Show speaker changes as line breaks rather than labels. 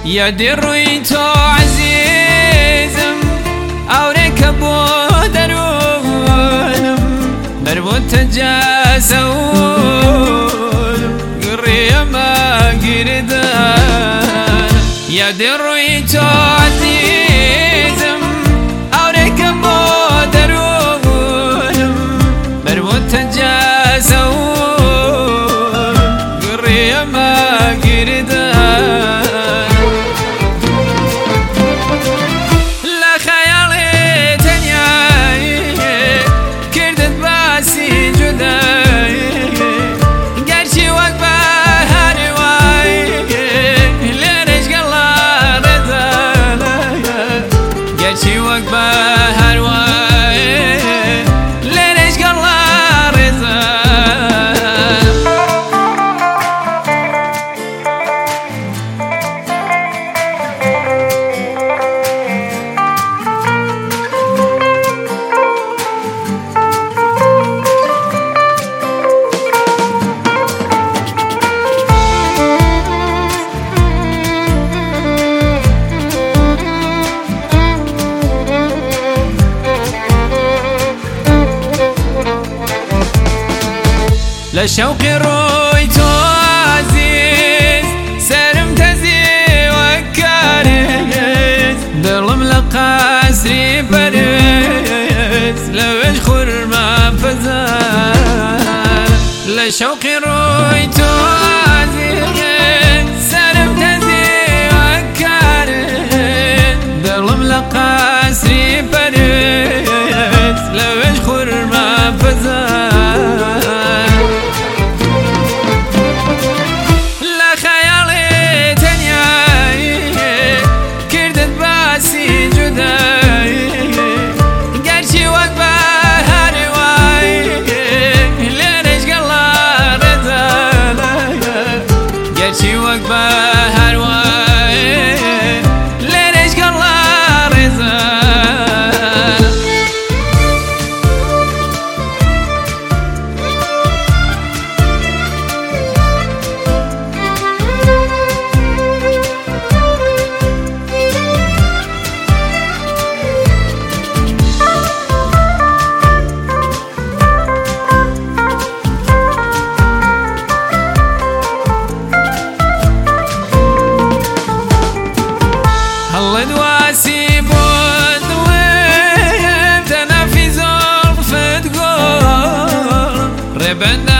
يا دروي تو عزيزم أوريك أبو درونم بربوت جاسول قرية ما قردان يا دروي تو عزيزم أوريك أبو درونم بربوت جاسول قرية ما قردان لشوقي رويتو عزيز سرم تزي وكاريز ظلم لقاسري بريز لوش خرما فزان لشوقي رويتو عزيز سرم تزي وكاريز ظلم لقاسري بريز لوش خرما فزان
بند